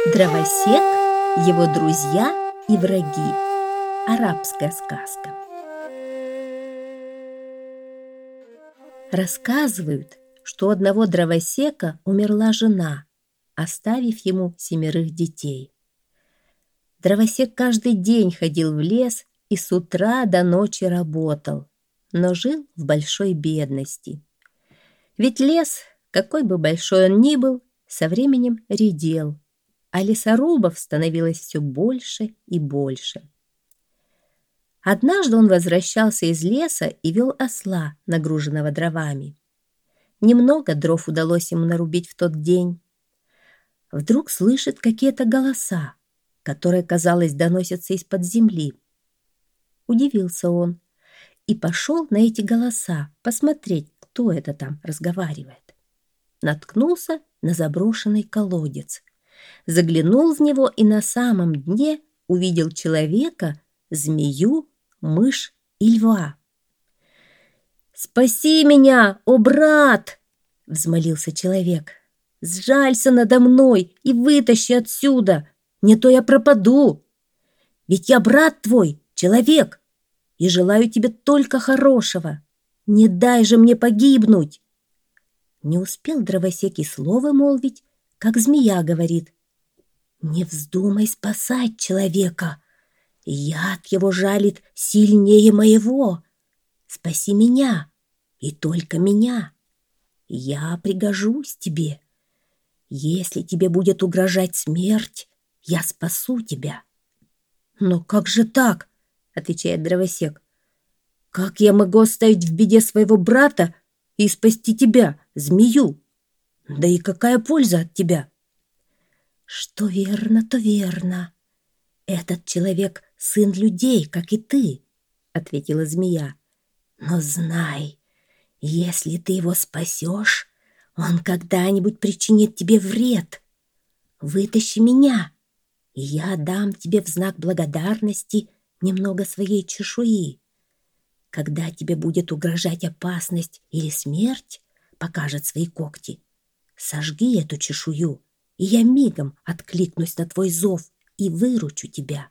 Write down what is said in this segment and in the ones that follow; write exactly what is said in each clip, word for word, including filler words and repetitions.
Дровосек, его друзья и враги. Арабская сказка. Рассказывают, что у одного дровосека умерла жена, оставив ему семерых детей. Дровосек каждый день ходил в лес и с утра до ночи работал, но жил в большой бедности. Ведь лес, какой бы большой он ни был, со временем редел, а лесорубов становилось все больше и больше. Однажды он возвращался из леса и вел осла, нагруженного дровами. Немного дров удалось ему нарубить в тот день. Вдруг слышит какие-то голоса, которые, казалось, доносятся из-под земли. Удивился он и пошел на эти голоса посмотреть, кто это там разговаривает. Наткнулся на заброшенный колодец. Заглянул в него и на самом дне увидел человека, змею, мышь и льва. «Спаси меня, о брат!» — взмолился человек. «Сжалься надо мной и вытащи отсюда, не то я пропаду. Ведь я брат твой, человек, и желаю тебе только хорошего. Не дай же мне погибнуть!» Не успел дровосек и слова молвить, как змея говорит: «Не вздумай спасать человека, яд его жалит сильнее моего. Спаси меня, и только меня. Я пригожусь тебе. Если тебе будет угрожать смерть, я спасу тебя». «Но как же так?» — отвечает дровосек. «Как я могу оставить в беде своего брата и спасти тебя, змею? Да и какая польза от тебя?» «Что верно, то верно. Этот человек — сын людей, как и ты», — ответила змея. «Но знай, если ты его спасешь, он когда-нибудь причинит тебе вред. Вытащи меня, и я дам тебе в знак благодарности немного своей чешуи. Когда тебе будет угрожать опасность или смерть, покажет свои когти, сожги эту чешую, и я мигом откликнусь на твой зов и выручу тебя».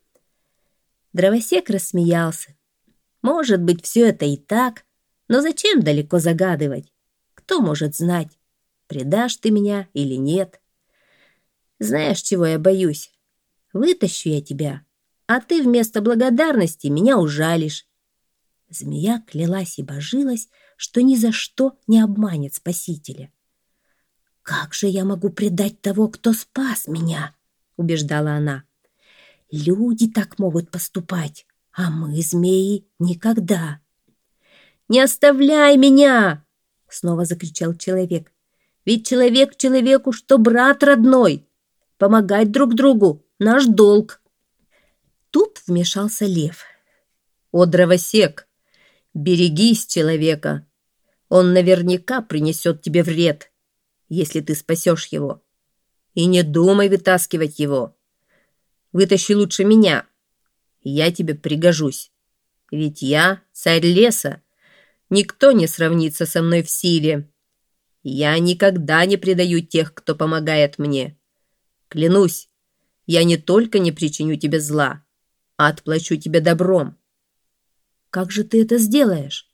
Дровосек рассмеялся. «Может быть, все это и так, но зачем далеко загадывать? Кто может знать, предашь ты меня или нет? Знаешь, чего я боюсь? Вытащу я тебя, а ты вместо благодарности меня ужалишь». Змея клялась и божилась, что ни за что не обманет спасителя. «Как же я могу предать того, кто спас меня?» — убеждала она. «Люди так могут поступать, а мы, змеи, никогда». «Не оставляй меня!» — снова закричал человек. «Ведь человек человеку, что брат родной. Помогать друг другу — наш долг». Тут вмешался лев. «О, дровосек, берегись человека. Он наверняка принесет тебе вред, если ты спасешь его. И не думай вытаскивать его. Вытащи лучше меня, я тебе пригожусь. Ведь я царь леса, никто не сравнится со мной в силе. Я никогда не предаю тех, кто помогает мне. Клянусь, я не только не причиню тебе зла, а отплачу тебе добром». «Как же ты это сделаешь?»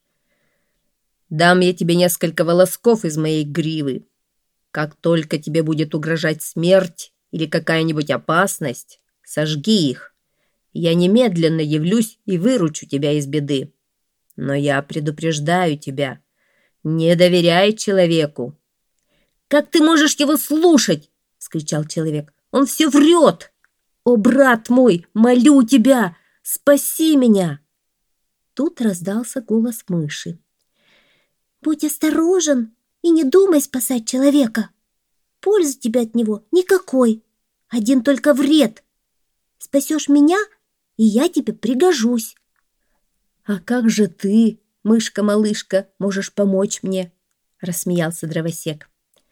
«Дам я тебе несколько волосков из моей гривы. Как только тебе будет угрожать смерть или какая-нибудь опасность, сожги их. Я немедленно явлюсь и выручу тебя из беды. Но я предупреждаю тебя, не доверяй человеку». «Как ты можешь его слушать?» — вскричал человек. «Он все врет! О, брат мой, молю тебя, спаси меня!» Тут раздался голос мыши. «Будь осторожен и не думай спасать человека. Пользы тебе от него никакой, один только вред. Спасешь меня, и я тебе пригожусь». «А как же ты, мышка-малышка, можешь помочь мне?» — рассмеялся дровосек.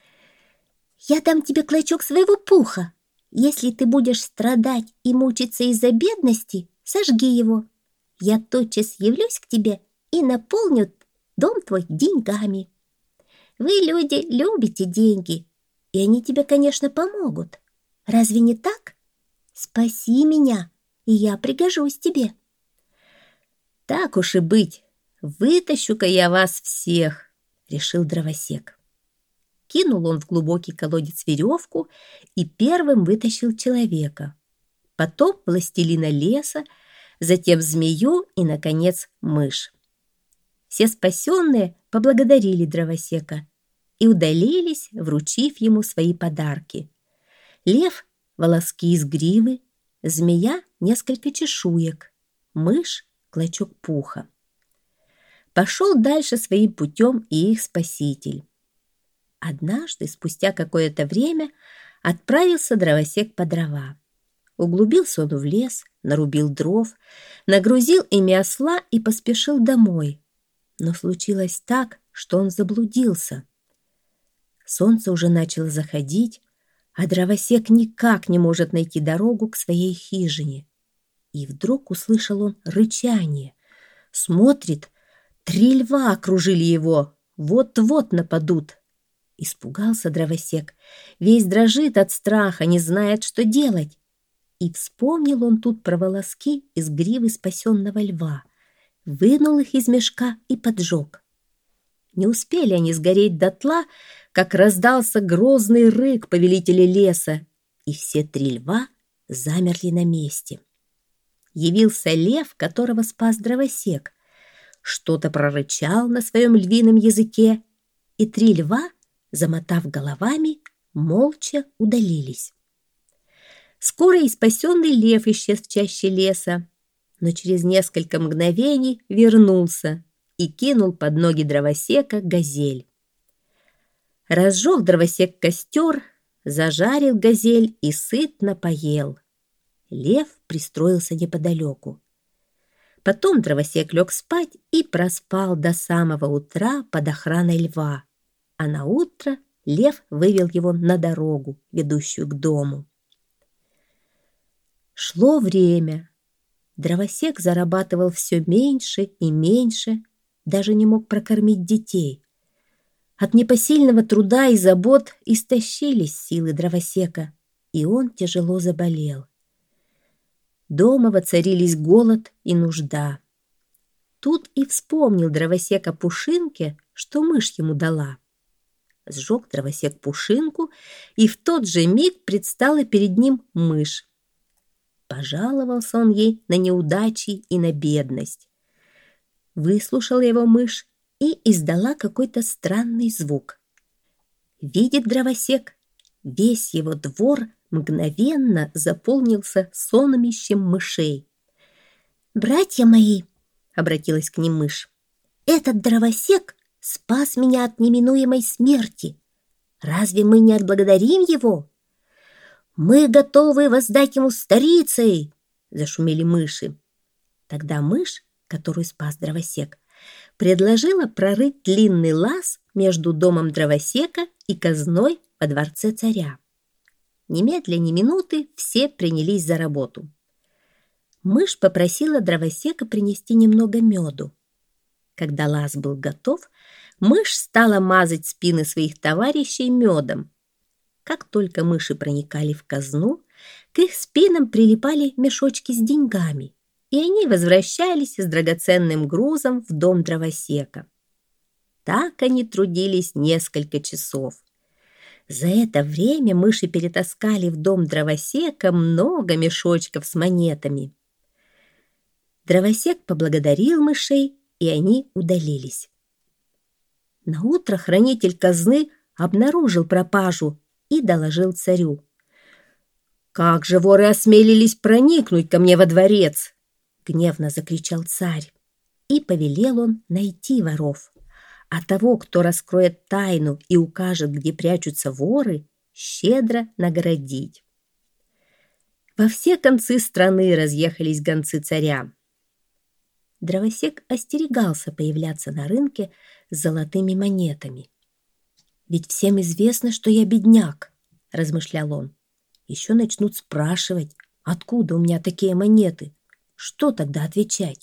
«Я дам тебе клочок своего пуха. Если ты будешь страдать и мучиться из-за бедности, сожги его. Я тотчас явлюсь к тебе и наполню дом твой деньгами. Вы, люди, любите деньги, и они тебе, конечно, помогут. Разве не так? Спаси меня, и я пригожусь тебе. Так уж и быть, вытащу-ка я вас всех, решил дровосек. Кинул он в глубокий колодец веревку и первым вытащил человека. Потом властелина леса, затем змею и, наконец, мышь. Все спасенные поблагодарили дровосека и удалились, вручив ему свои подарки. Лев — волоски из гривы, змея — несколько чешуек, мышь — клочок пуха. Пошел дальше своим путем и их спаситель. Однажды, спустя какое-то время, отправился дровосек по дрова. Углубился он в лес, нарубил дров, нагрузил ими осла и поспешил домой. Но случилось так, что он заблудился. Солнце уже начало заходить, а дровосек никак не может найти дорогу к своей хижине. И вдруг услышал он рычание. Смотрит, три льва окружили его, вот-вот нападут. Испугался дровосек, весь дрожит от страха, не знает, что делать. И вспомнил он тут про волоски из гривы спасенного льва, вынул их из мешка и поджег. Не успели они сгореть дотла, как раздался грозный рык повелителя леса, и все три льва замерли на месте. Явился лев, которого спас дровосек, что-то прорычал на своем львином языке, и три льва, замотав головами, молча удалились. Скоро и спасенный лев исчез в чаще леса, но через несколько мгновений вернулся и кинул под ноги дровосека газель. Разжег дровосек костер, зажарил газель и сытно поел. Лев пристроился неподалеку. Потом дровосек лег спать и проспал до самого утра под охраной льва, а на утро лев вывел его на дорогу, ведущую к дому. Шло время. Дровосек зарабатывал все меньше и меньше, даже не мог прокормить детей. От непосильного труда и забот истощились силы дровосека, и он тяжело заболел. Дома воцарились голод и нужда. Тут и вспомнил дровосек о пушинке, что мышь ему дала. Сжег дровосек пушинку, и в тот же миг предстала перед ним мышь. Пожаловался он ей на неудачи и на бедность. Выслушала его мышь и издала какой-то странный звук. Видит дровосек, весь его двор мгновенно заполнился сонмищем мышей. «Братья мои», — обратилась к ним мышь, — «этот дровосек спас меня от неминуемой смерти. Разве мы не отблагодарим его?» «Мы готовы воздать ему старицей!» — зашумели мыши. Тогда мышь, которую спас дровосек, предложила прорыть длинный лаз между домом дровосека и казной во дворце царя. Немедля ни минуты все принялись за работу. Мышь попросила дровосека принести немного меду. Когда лаз был готов, мышь стала мазать спины своих товарищей медом. Как только мыши проникали в казну, к их спинам прилипали мешочки с деньгами, и они возвращались с драгоценным грузом в дом дровосека. Так они трудились несколько часов. За это время мыши перетаскали в дом дровосека много мешочков с монетами. Дровосек поблагодарил мышей, и они удалились. Наутро хранитель казны обнаружил пропажу и доложил царю. «Как же воры осмелились проникнуть ко мне во дворец?» — гневно закричал царь. И повелел он найти воров, а того, кто раскроет тайну и укажет, где прячутся воры, щедро наградить. Во все концы страны разъехались гонцы царя. Дровосек остерегался появляться на рынке с золотыми монетами. «Ведь всем известно, что я бедняк», — размышлял он. «Еще начнут спрашивать, откуда у меня такие монеты. Что тогда отвечать?»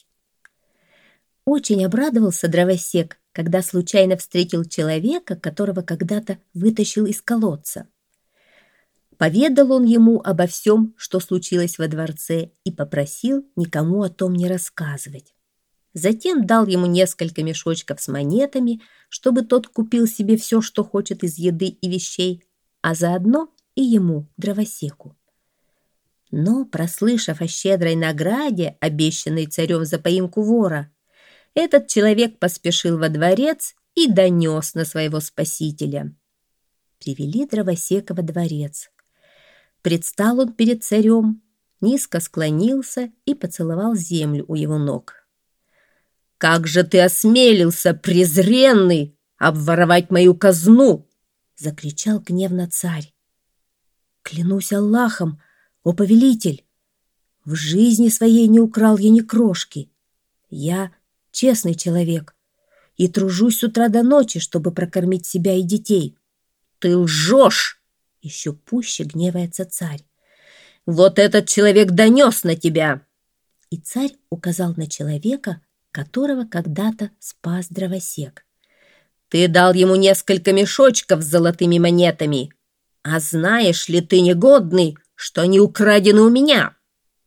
Очень обрадовался дровосек, когда случайно встретил человека, которого когда-то вытащил из колодца. Поведал он ему обо всем, что случилось во дворце, и попросил никому о том не рассказывать. Затем дал ему несколько мешочков с монетами, чтобы тот купил себе все, что хочет из еды и вещей, а заодно и ему, дровосеку. Но, прослышав о щедрой награде, обещанной царем за поимку вора, этот человек поспешил во дворец и донес на своего спасителя. Привели дровосека во дворец. Предстал он перед царем, низко склонился и поцеловал землю у его ног. «Как же ты осмелился, презренный, обворовать мою казну!» — закричал гневно царь. «Клянусь Аллахом, о повелитель, в жизни своей не украл я ни крошки. Я честный человек и тружусь с утра до ночи, чтобы прокормить себя и детей». «Ты лжешь!» — еще пуще гневается царь. «Вот этот человек донес на тебя!» И царь указал на человека, которого когда-то спас дровосек. «Ты дал ему несколько мешочков с золотыми монетами. А знаешь ли ты, негодный, что они украдены у меня?»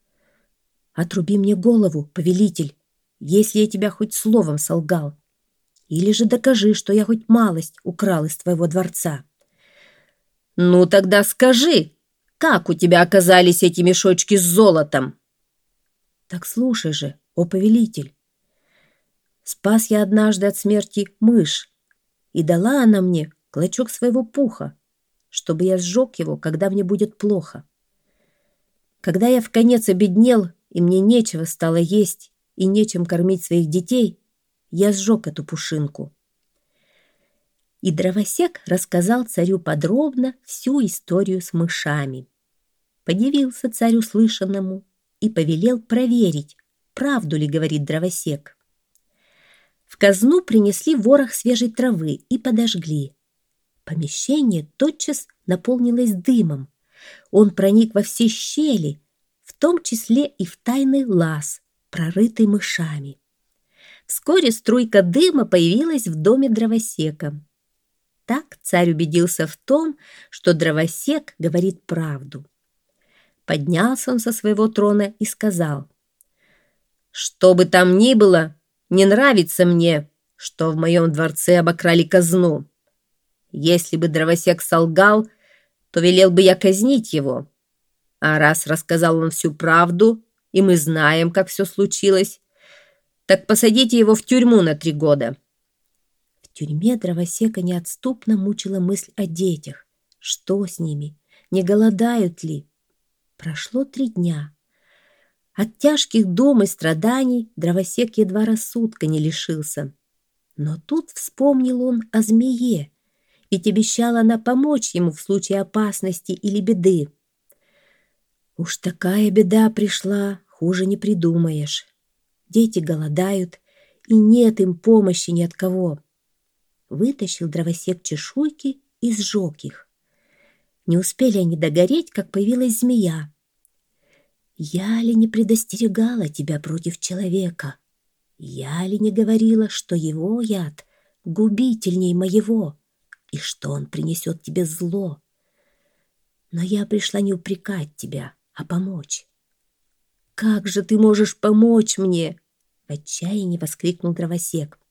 «Отруби мне голову, повелитель, если я тебя хоть словом солгал. Или же докажи, что я хоть малость украл из твоего дворца». «Ну тогда скажи, как у тебя оказались эти мешочки с золотом?» «Так слушай же, о повелитель. Спас я однажды от смерти мышь, и дала она мне клочок своего пуха, чтобы я сжег его, когда мне будет плохо. Когда я вконец обеднел, и мне нечего стало есть и нечем кормить своих детей, я сжег эту пушинку». И дровосек рассказал царю подробно всю историю с мышами. Подивился царь услышанному и повелел проверить, правду ли говорит дровосек. В казну принесли ворох свежей травы и подожгли. Помещение тотчас наполнилось дымом. Он проник во все щели, в том числе и в тайный лаз, прорытый мышами. Вскоре струйка дыма появилась в доме дровосека. Так царь убедился в том, что дровосек говорит правду. Поднялся он со своего трона и сказал: «Что бы там ни было, не нравится мне, что в моем дворце обокрали казну. Если бы дровосек солгал, то велел бы я казнить его. А раз рассказал он всю правду, и мы знаем, как все случилось, так посадите его в тюрьму на три года». В тюрьме дровосека неотступно мучила мысль о детях. Что с ними? Не голодают ли? Прошло три дня. От тяжких дум и страданий дровосек едва рассудка не лишился. Но тут вспомнил он о змее, ведь обещала она помочь ему в случае опасности или беды. Уж такая беда пришла, хуже не придумаешь. Дети голодают, и нет им помощи ни от кого. Вытащил дровосек чешуйки и сжег их. Не успели они догореть, как появилась змея. «Я ли не предостерегала тебя против человека? Я ли не говорила, что его яд губительней моего, и что он принесет тебе зло? Но я пришла не упрекать тебя, а помочь». «Как же ты можешь помочь мне?» — в отчаянии воскликнул дровосек.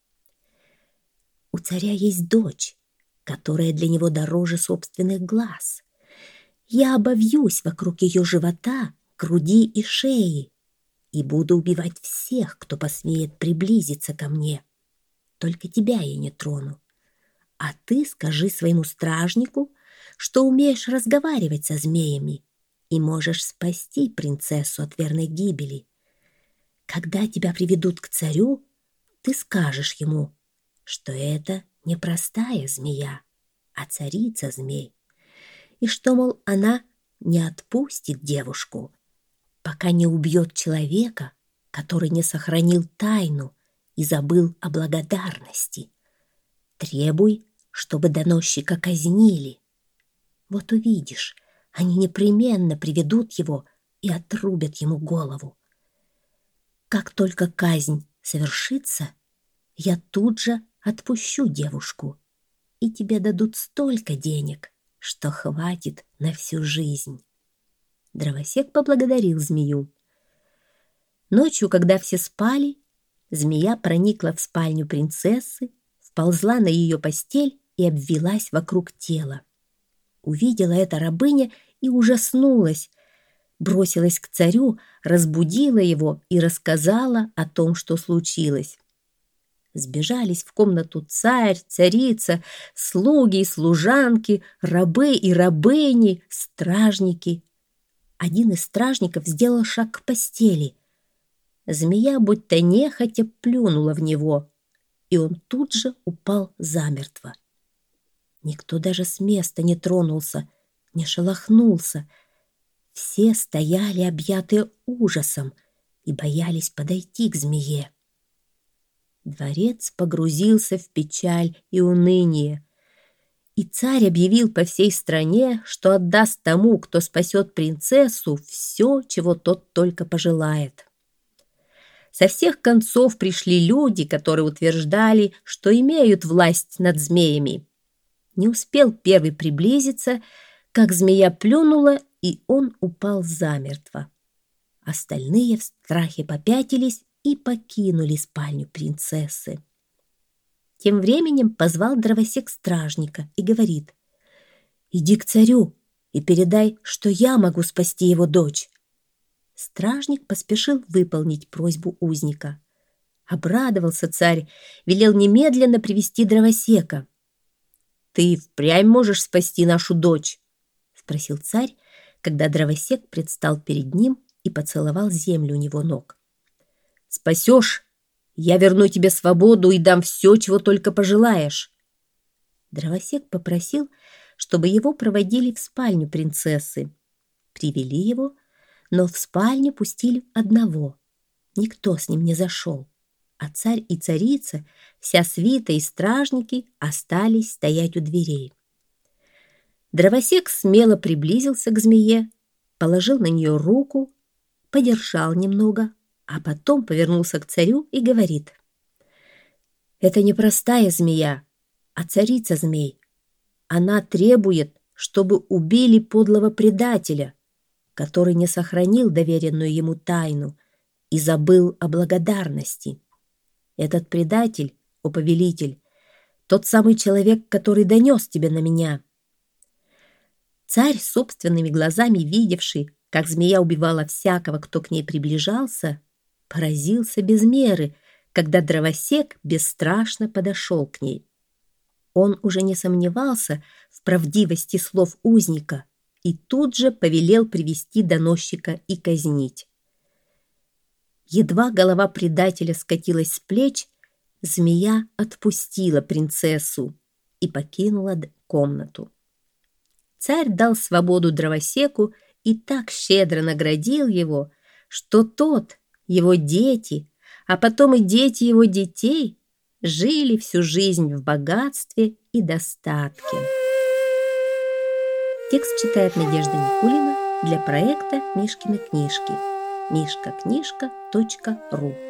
«У царя есть дочь, которая для него дороже собственных глаз. Я обовьюсь вокруг ее живота, груди и шеи и буду убивать всех, кто посмеет приблизиться ко мне. Только тебя я не трону. А ты скажи своему стражнику, что умеешь разговаривать со змеями и можешь спасти принцессу от верной гибели. Когда тебя приведут к царю, ты скажешь ему, что это не простая змея, а царица змей, и что, мол, она не отпустит девушку, пока не убьет человека, который не сохранил тайну и забыл о благодарности. Требуй, чтобы доносчика казнили. Вот увидишь, они непременно приведут его и отрубят ему голову. Как только казнь совершится, я тут же отпущу девушку, и тебе дадут столько денег, что хватит на всю жизнь. Дровосек поблагодарил змею. Ночью, когда все спали, змея проникла в спальню принцессы, вползла на ее постель и обвилась вокруг тела. Увидела это рабыня и ужаснулась, бросилась к царю, разбудила его и рассказала о том, что случилось. Сбежались в комнату царь, царица, слуги и служанки, рабы и рабыни, стражники. Один из стражников сделал шаг к постели. Змея будто нехотя плюнула в него, и он тут же упал замертво. Никто даже с места не тронулся, не шелохнулся. Все стояли, объятые ужасом, и боялись подойти к змее. Дворец погрузился в печаль и уныние, и царь объявил по всей стране, что отдаст тому, кто спасет принцессу, все, чего тот только пожелает. Со всех концов пришли люди, которые утверждали, что имеют власть над змеями. Не успел первый приблизиться, как змея плюнула, и он упал замертво. Остальные в страхе попятились и покинули спальню принцессы. Тем временем позвал дровосек стражника и говорит: «Иди к царю и передай, что я могу спасти его дочь». Стражник поспешил выполнить просьбу узника. Обрадовался царь, велел немедленно привести дровосека. «Ты впрямь можешь спасти нашу дочь?» — спросил царь, когда дровосек предстал перед ним и поцеловал землю у него ног. «Спасешь, я верну тебе свободу и дам все, чего только пожелаешь». Дровосек попросил, чтобы его проводили в спальню принцессы. Привели его, но в спальню пустили одного. Никто с ним не зашел, а царь и царица, вся свита и стражники остались стоять у дверей. Дровосек смело приблизился к змее, положил на нее руку, подержал немного, а потом повернулся к царю и говорит: «Это не простая змея, а царица змей. Она требует, чтобы убили подлого предателя, который не сохранил доверенную ему тайну и забыл о благодарности. Этот предатель, о повелитель, тот самый человек, который донес тебя на меня». Царь, собственными глазами видевший, как змея убивала всякого, кто к ней приближался, поразился без меры, когда дровосек бесстрашно подошел к ней. Он уже не сомневался в правдивости слов узника и тут же повелел привести доносчика и казнить. Едва голова предателя скатилась с плеч, змея отпустила принцессу и покинула комнату. Царь дал свободу дровосеку и так щедро наградил его, что тот, его дети, а потом и дети его детей жили всю жизнь в богатстве и достатке. Текст читает Надежда Никулина для проекта «Мишкины книжки» мишка книжка точка ру.